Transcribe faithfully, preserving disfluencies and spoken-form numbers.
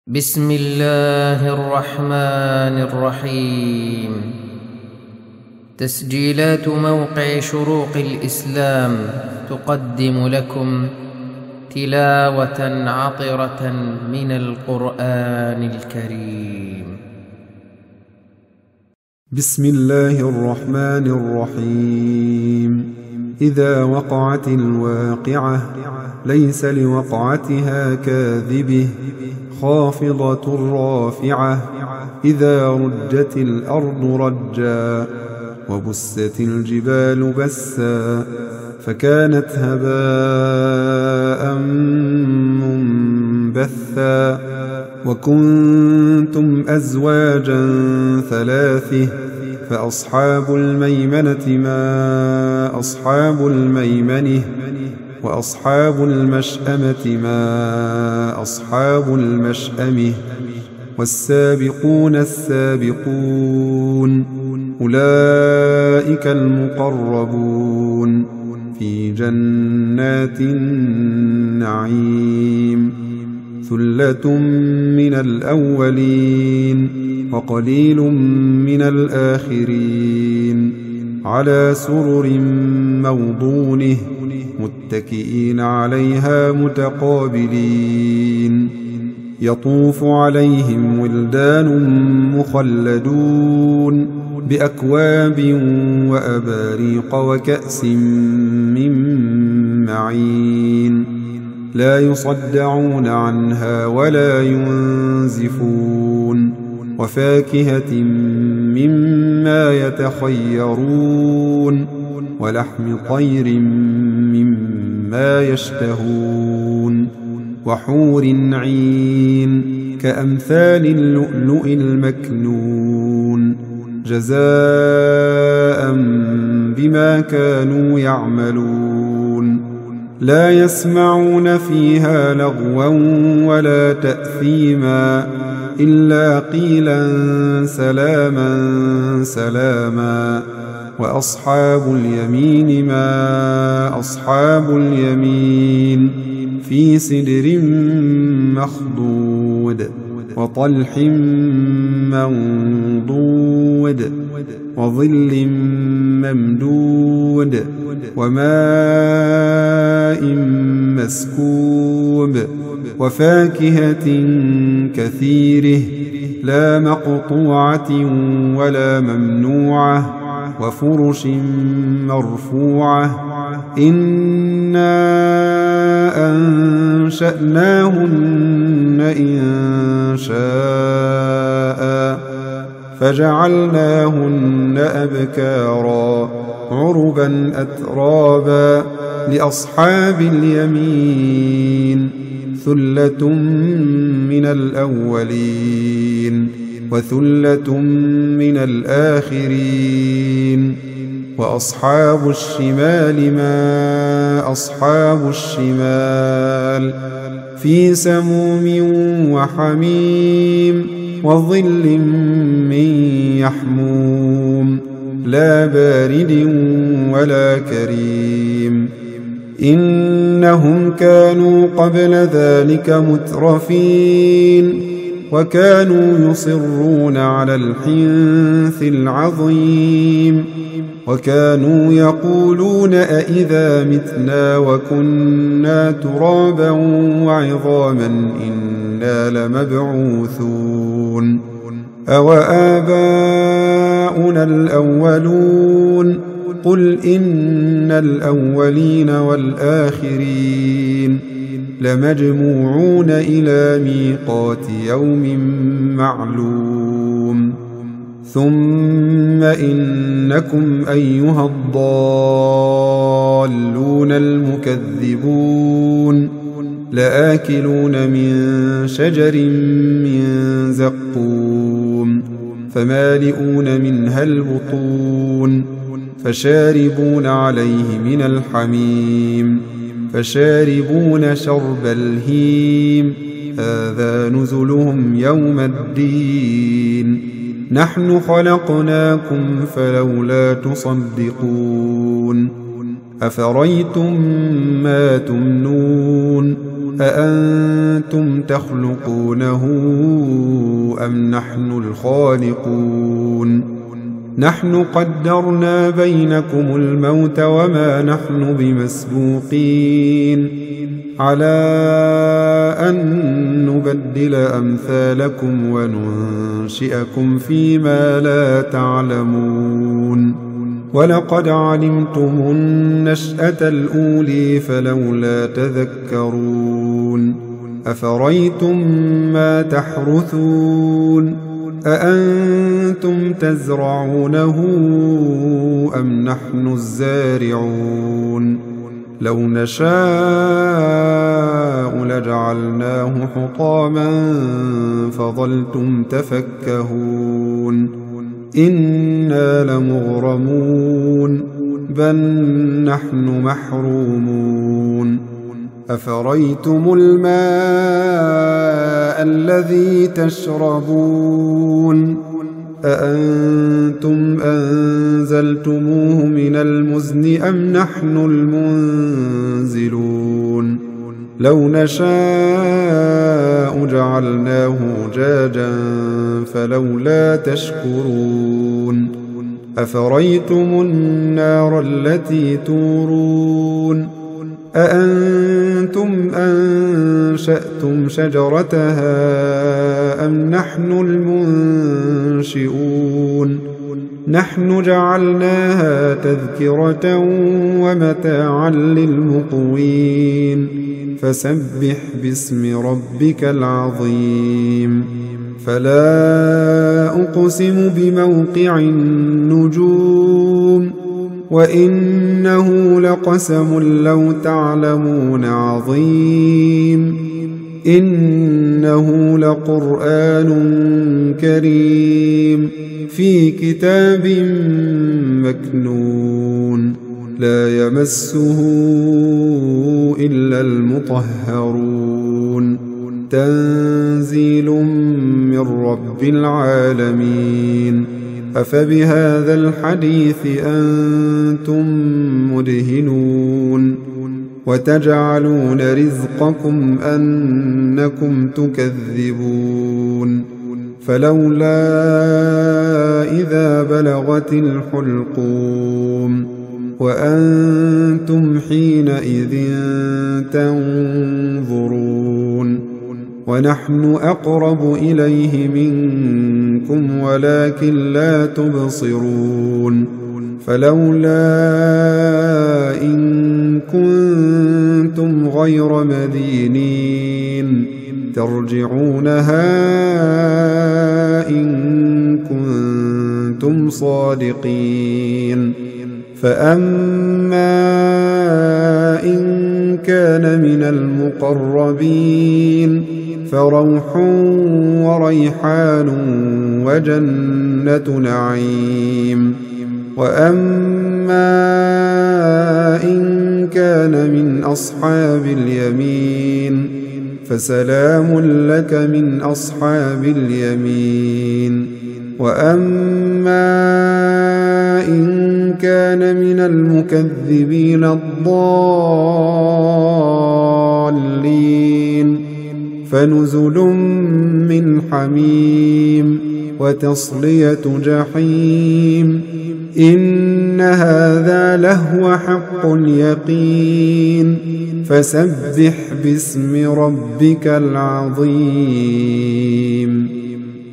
بسم الله الرحمن الرحيم. تسجيلات موقع شروق الإسلام تقدم لكم تلاوة عطرة من القرآن الكريم. بسم الله الرحمن الرحيم. إذا وقعت الواقعة ليس لوقعتها كاذبة خافضة رافعة. إذا رجت الأرض رجا وبست الجبال بسا فكانت هباء منبثا. وكنتم أزواجا ثلاثة فأصحاب الميمنة ما أصحاب الميمنة وأصحاب المشأمة ما أصحاب المشأمة. والسابقون السابقون أولئك المقربون في جنات النعيم. ثلة من الأولين وقليل من الآخرين. على سرر موضونة متكئين عليها متقابلين. يطوف عليهم ولدان مخلدون بأكواب وأباريق وكأس من معين. لا يصدعون عنها ولا ينزفون. وفاكهة مما يتخيرون ولحم طير مما يشتهون. وحور عين كأمثال اللؤلؤ المكنون جزاء بما كانوا يعملون. لا يسمعون فيها لغوا ولا تأثيما إلا قيلا سلاما سلاما. وأصحاب اليمين ما أصحاب اليمين في سدر مخضود وطلح منضود وظل ممدود وماء مسكوب. وفاكهة كثيرة لا مقطوعة ولا ممنوعة. وفرش مرفوعة. إنا أنشأناهن إن شاء فجعلناهن أبكارا عربا أترابا لأصحاب اليمين. ثلة من الأولين وثلة من الآخرين. وأصحاب الشمال ما أصحاب الشمال في سموم وحميم وظل من يحموم لا بارد ولا كريم. إنهم كانوا قبل ذلك مترفين وكانوا يصرون على الحنث العظيم. وكانوا يقولون أئذا متنا وكنا ترابا وعظاما إنا لمبعوثون أوآباؤنا الأولون قل إن الأولين والآخرين لمجموعون إلى ميقات يوم معلوم. ثم إنكم أيها الضالون المكذبون لآكلون من شجر من زقوم فمالئون منها البطون فشاربون عليه من الحميم فشاربون شرب الهيم. هذا نزلهم يوم الدين. نحن خلقناكم فلولا تصدقون. أفريتم ما تمنون أأنتم تخلقونه أم نحن الخالقون نحن قدرنا بينكم الموت وما نحن بمسبوقين على أن نبدل أمثالكم وننشئكم فيما لا تعلمون ولقد علمتم النشأة الأولي فلولا تذكرون أفريتم ما تحرثون أأنتم تزرعونه أم نحن الزارعون لو نشاء لجعلناه حطاما فظلتم تفكهون إنا لمغرمون بل نحن محرومون أفريتم الماء الذي تشربون أأنتم أنزلتموه من المزن أم نحن المنزلون لو نشاء جعلناه أجاجا فلولا تشكرون أفريتم النار التي تورون أأنتم أنشأتم شجرتها أم نحن المنشئون نحن جعلناها تذكرة ومتاعا للمقوين فسبح باسم ربك العظيم فلا أقسم بموقع النجوم وإنه لقسم لو تعلمون عظيم إنه لقرآن كريم في كتاب مكنون لا يمسه إلا المطهرون تنزيل من رب العالمين أفبهذا الحديث أنتم مدهنون وتجعلون رزقكم أنكم تكذبون فلولا إذا بلغت الحلقوم وأنتم حينئذ تنظرون ونحن أقرب إليه منكم ولكن لا تبصرون فلولا إن كنتم غير مدينين ترجعونها إن كنتم صادقين فأما إن كان من المقربين فروح وريحان وجنة نعيم وأما إن كان من أصحاب اليمين فسلام لك من أصحاب اليمين وأما إن كان من المكذبين الضالين فنزل من حميم وتصلية جحيم إن هذا لهو حق اليقين فسبح باسم ربك العظيم.